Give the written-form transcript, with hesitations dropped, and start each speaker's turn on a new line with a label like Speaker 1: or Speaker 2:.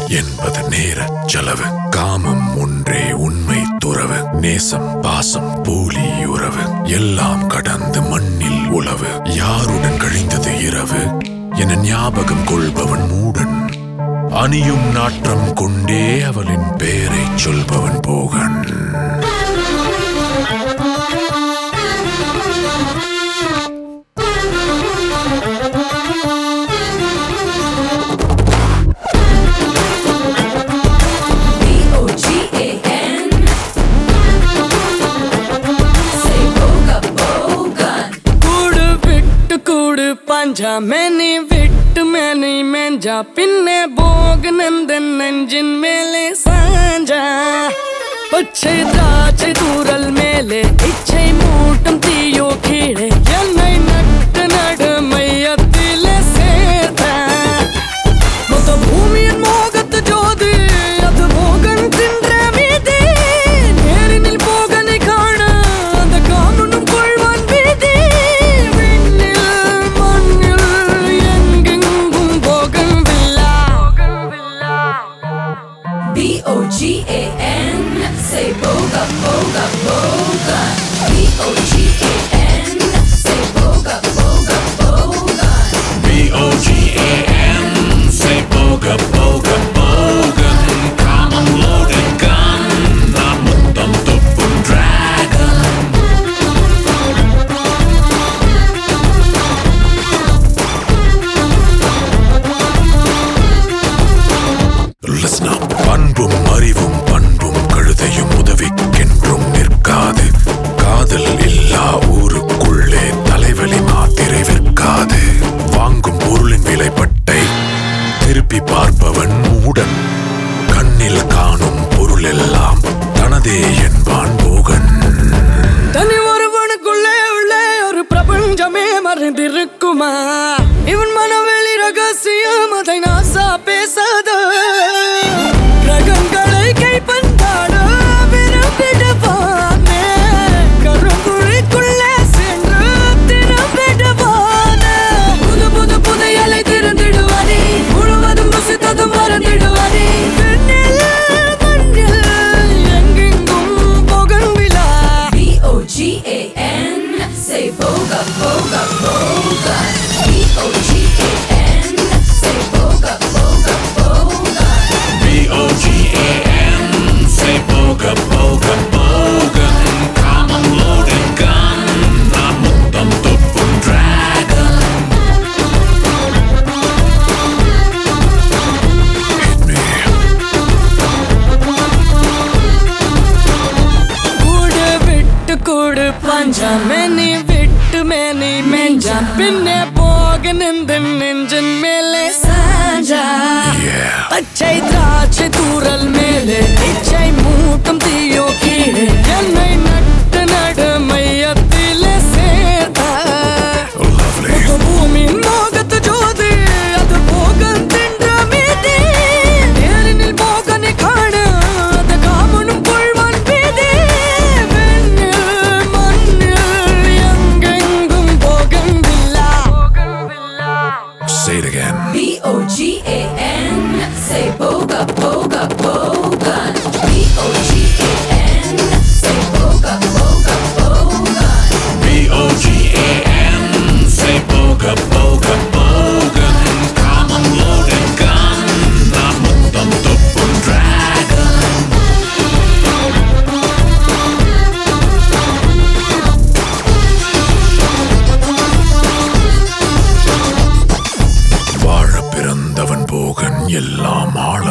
Speaker 1: என்பது நேரச் செலவு. காமம் ஒன்றே உண்மை துறவு. நேசம் பாசம் போலி உறவு எல்லாம் கடந்து மண்ணில் உழவு. யாருடன் கழிந்தது இரவு என ஞாபகம் கொள்பவன் மூடன். அணியும் நாற்றம் கொண்டே அவளின் பெயரை சொல்பவன் போகன்.
Speaker 2: मैंने विट्टु मैंने मेंजा पिन्ने बोग नंदन नंजिन मेले सांजा पच्छे द्राचे दूरल मेले इच्छे मूटम तीयो कीड़े यन्नै नट्ट नड मैयत्तिले सेर्ता मोत भूमियन मोगत जोदी अद भोगन तिंद्रे मीदे नेरिनिल पोगने काण अंद कामुनुम कोळ्वान वीदे
Speaker 3: B-O-G-A-N, say boga, boga, boga. B-O-G-A-N, say boga, boga, boga.
Speaker 1: B-O-G-A-N, say boga, boga, boga. Kamen loaded gun, namuttam tuppum dragon. Listen up. பண்பும் அறிவும் பண்பும் கழுதையும் உதவிக்கென்றும் நிற்காது. காதல் இல்லா ஊருக்குள்ளே தலைவலி மாத்திரை விற்காது. வாங்கும் பொருளின் விலைப்பட்டை திருப்பி பார்ப்பவன் மூடன். கண்ணில் காணும் பொருள் எல்லாம் தனதே என்பான் போகன்.
Speaker 2: தனி ஒருவனுக்குள்ளே உள்ளே ஒரு பிரபஞ்சமே மறைந்திருக்குமா? இவன் மனவெளி ரகசியம் அதை நாசா பேசாத. ரகங்களை கைப்பந்தாட விரும்பிடுவானே. கருங்குழிக்குள்ளே சென்று திரும்பிடுவானே. புது புது புதையலை திறந்திடுவானே. முழுவதும் ருசித்ததும் மறந்திடுவானே. பெண்ணில் மண்ணில் எங்கெங்கும் போகன் விழா.
Speaker 3: B-O-G-A-N, say boga, boga, boga. B-O-G-A-N, say boga, boga, boga.
Speaker 1: B-O-G-A-N, say boga, boga, boga. Kamen loaded gun, namuttam tuppum dragon. Hit me.
Speaker 2: கூடு விட்டு கூடு பஞ்சா மேனி விட்டு மேனி மெஞ்சா பின்னே போக நின்று நெஞ்சன் மேலே சாஞ்சா. பச்சை திராட்சை தூரல் மேலே இச்சை மூட்டம் தீயோ கீழே என்னை நட்டு நடு மையத்திலே சேர்த்தா. பூமியின் மோகத்து ஜோதி அது போகன் தின்ற மீதி. நேரினில் போகனை காண அது காமனும் கொள்வான் பீதி. வெண்ணில் மண்ணில் எங்கெங்கும் bougainvillea.
Speaker 1: Say it again.
Speaker 3: B-O-G-A-N, say boga, boga, boga. B-O-G-A-N, say boga, boga, boga.
Speaker 1: B-O-G-A-N, say boga, boga, boga. Kamen loaded gun, namuttam tuppum dragon. வாழ பிறந்தவன் போகன் எல்லாம் ஆள